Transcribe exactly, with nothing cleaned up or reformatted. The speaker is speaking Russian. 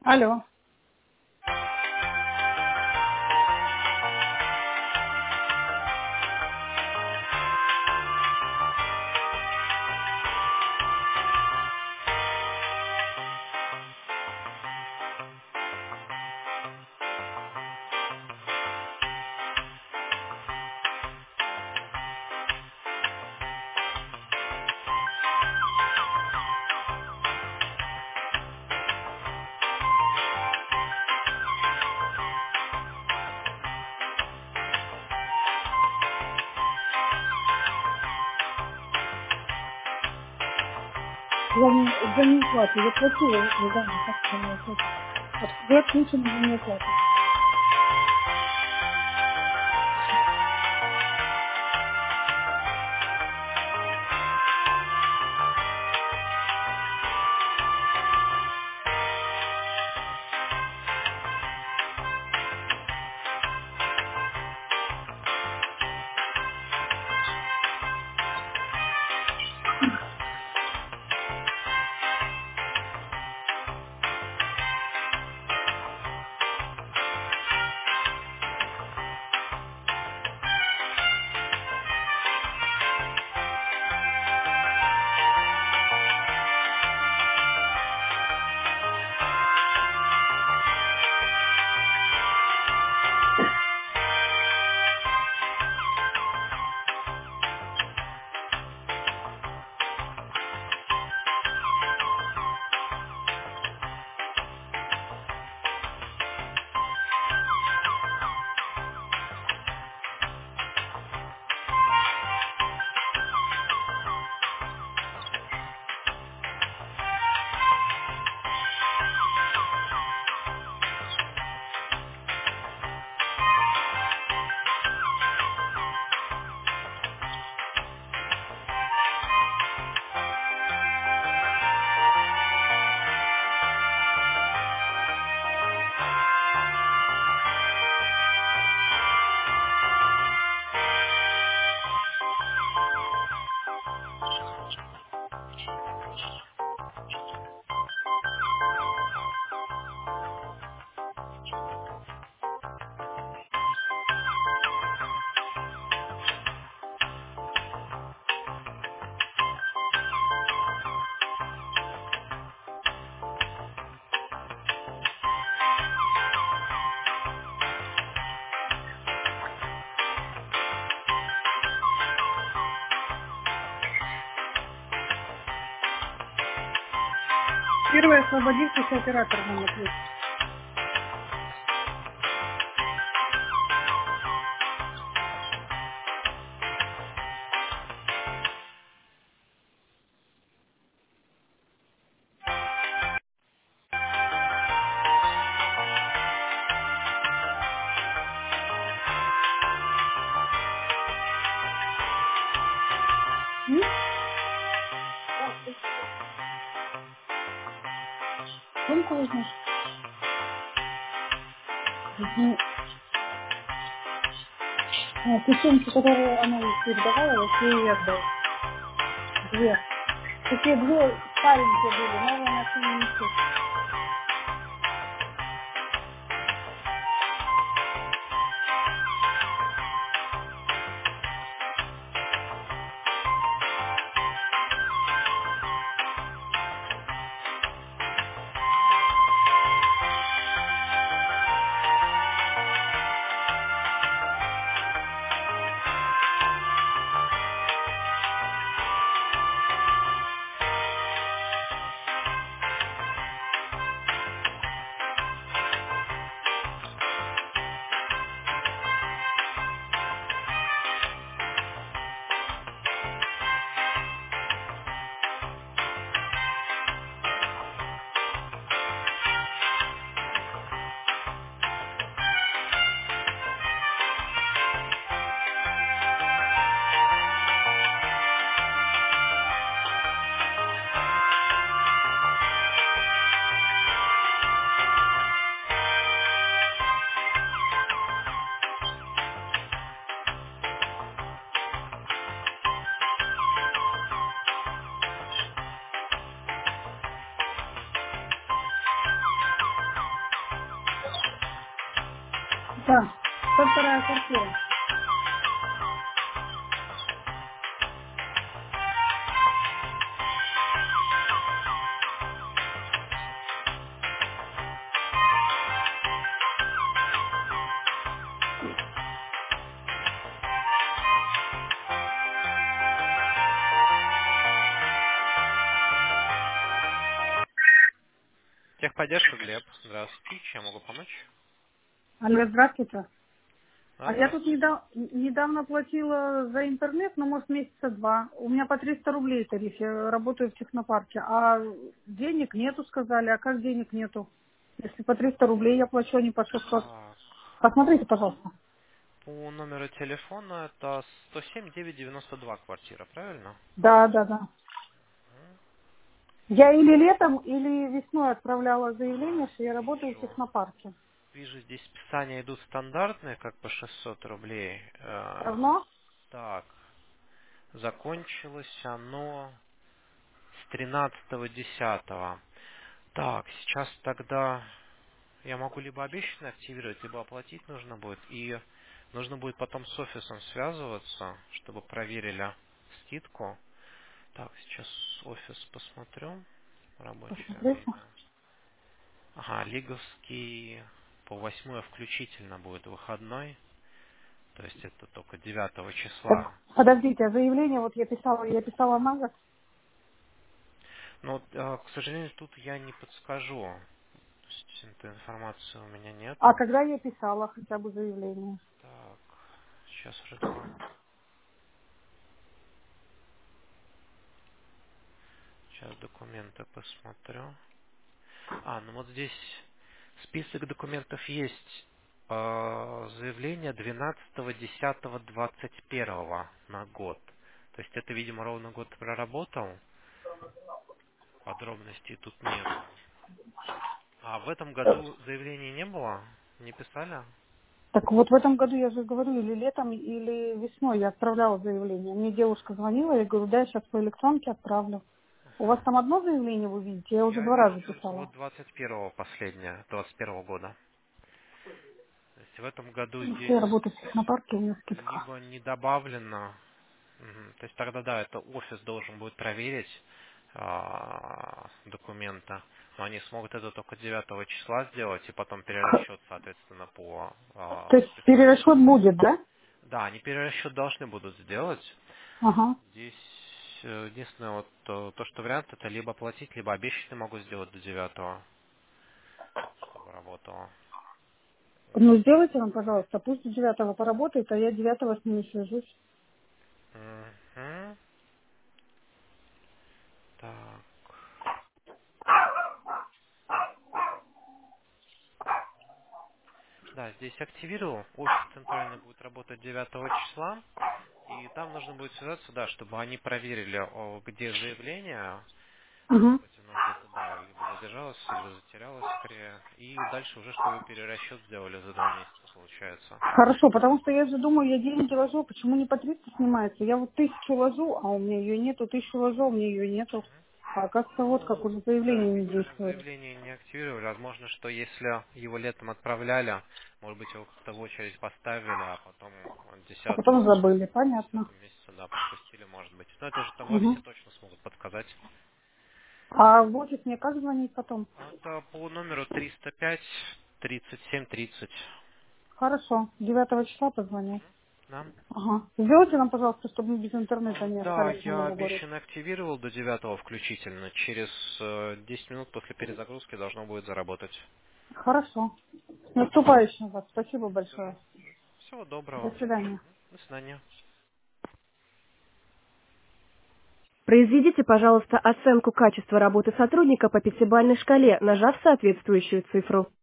Алло. Я не, за неуплату. Я платила недавно, как за неуплату. Вот вы отключены за неуплату. Первый освободившийся оператор нам ответит. М? Сумку возьмешь? Возьми. А, ты сумку, которую она передавала, вот я ей отдал. Две. Такие две старенькие были, новые она все не несет. Да, сто вторая квартира. Техподдержка, Глеб. Здравствуйте. Чем могу помочь? Алло, здравствуйте. Да, А я тут здравствуйте. недав- недавно платила за интернет, ну, может, месяца два. У меня по триста рублей тариф, я работаю в технопарке. А денег нету, сказали. А как денег нету? Если по триста рублей я плачу, а не по шестьсот. Так, Посмотрите, пожалуйста. по номеру телефона это сто семь девять девяносто два квартира, правильно? Да, да, да. Мгм. Я или летом, или весной отправляла заявление, что я работаю в Хорошо. технопарке. Вижу, здесь списания идут стандартные, как по шестьсот рублей. Э, Давно? Так, закончилось оно с тринадцатого десятого. Так, сейчас тогда я могу либо обещанно активировать, либо оплатить нужно будет. И нужно будет потом с офисом связываться, чтобы проверили скидку. Так, сейчас офис посмотрю. Рабочее Посмотрите. время. Ага, Лиговский по восьмое включительно будет выходной. То есть это только девятого числа. Так, подождите, а заявление вот я писала, я писала на год. Но, вот, э, к сожалению, тут я не подскажу. То есть этой информации у меня А нету. когда я писала хотя бы заявление? Так, сейчас вроде бы... Сейчас документы посмотрю. А, ну вот здесь список документов есть. Э, Заявление двенадцатого десятого двадцать первого на год. То есть это, видимо, ровно год проработал. Подробностей тут нету. А в этом году заявления не было? Не писали? Так вот в этом году я же говорю, или летом, или весной я отправляла заявление. Мне девушка звонила, я говорю, да, я сейчас по электронке отправлю. У вас там одно заявление вы видите? Я уже Я два вижу раза только писала. вот двадцать первого последнее, двадцать первого года. То есть в этом году Если я здесь работаю в технопарке, у меня скидка. либо не добавлено. Мгм. То есть тогда да, это офис должен будет проверить а, документы, но они смогут это только девятого числа сделать и потом перерасчет, соответственно, по То а, есть списанию. перерасчет будет, да? Да, они перерасчет должны будут сделать. Ага. Здесь э, единственное вот э, то, что вариант это либо платить, либо обещанные могу сделать до девятого, чтобы работало. Ну, сделайте нам, пожалуйста, пусть до девятого поработает, а я девятого с ними свяжусь. Мгм. Так. Да, здесь активировал. Офис центральный будет работать девятого числа. И там нужно будет связаться, да, чтобы они проверили, о, где заявление. Может Угу. быть, оно где-то, да, либо задержалось, либо затерялось скорее. И дальше уже, чтобы перерасчет сделали за два месяца, получается. Хорошо, потому что я же думаю, я деньги ложу, почему не по триста снимается? Я вот тысячу ложу, а у меня ее нету, тысячу ложу, а у меня ее нету. А оказывается, вот как Ну, уже да, заявление не видимо, действует. заявление не активировали. Возможно, что если его летом отправляли, может быть, его как-то в очередь поставили, а потом А потом десятого, забыли, понятно. десятого месяца, да, пропустили, может быть. Но это уже там в Угу. офисе точно смогут подсказать. А в офис мне как звонить потом? Это по номеру триста пять тридцать семь тридцать. Хорошо, девятого числа позвоню. Да? Ага. Сделайте нам, пожалуйста, чтобы мы без интернета А, не Да, остались на я Новый год. обещанно активировал до девятого включительно. Через э, десять минут после перезагрузки должно будет заработать. Хорошо. С наступающим вас. Спасибо Все, большое. всего До доброго. свидания. До свидания. Произведите, пожалуйста, оценку качества работы сотрудника по пятибалльной шкале, нажав соответствующую цифру.